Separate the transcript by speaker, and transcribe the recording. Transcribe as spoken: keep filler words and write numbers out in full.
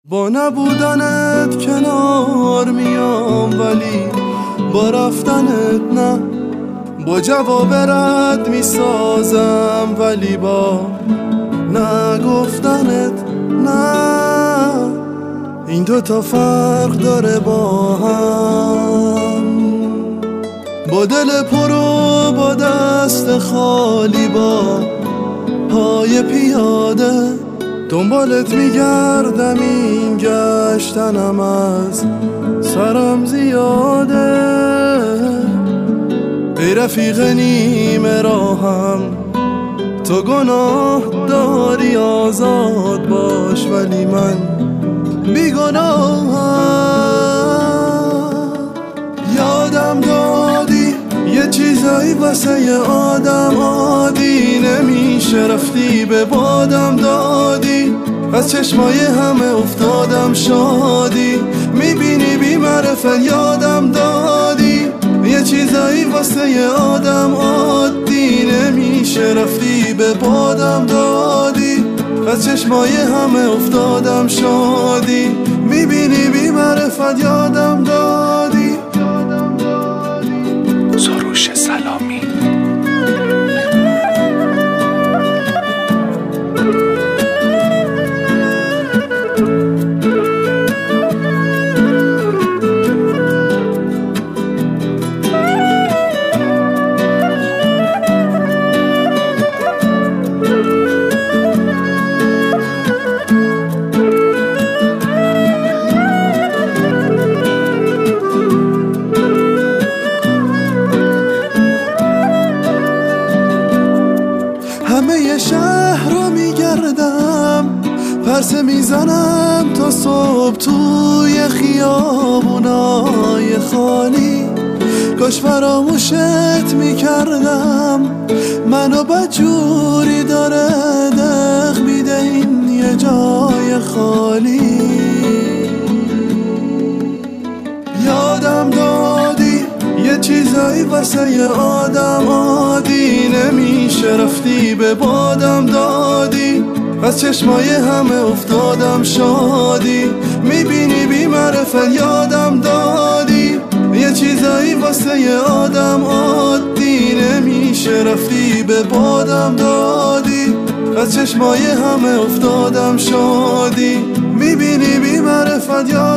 Speaker 1: با نبودنت کنار میام ولی با رفتنت نه، با جواب رد میسازم ولی با نگفتنت نه. این دوتا فرق داره با هم، با دل پر و با دست خالی، با پای پیاده دنبالت میگردم، این گشتنم از سرم زیاده. ای رفیق نیمه راهم، تو گناه داری آزاد باش ولی من بیگناهم. یادم دادی یه چیزایی واسه یه آدم عادی نمیشه، رفتی به بادم دادی، از چشمای همه افتادم شادی. میبینی بی معرفت یادم دادی یه چیزایی واسه یه آدم عادی نمیشه، رفتی به بادم دادی، از چشمای همه افتادم شادی. میبینی بی معرفت یادم دادی.
Speaker 2: سروش سلامی.
Speaker 1: همه ی شهر رو میگردم، پرسه میزنم تا صبح توی خیابونای خالی. کاش فراموشت میکردم، منو بدجوری داره دق میده این یه جای خالی. یادم دادی یه چیزایی واسه یه آدم عادی نمیشه، رفتی به بادم دادی، از چشمای همه افتادم شادی. میبینی بی معرفت یادم دادی یه چیزایی واسه یه آدم عادی نمیشه، رفتی به بادم دادی، از چشمای همه افتادم شادی. میبینی بی معرفت یادم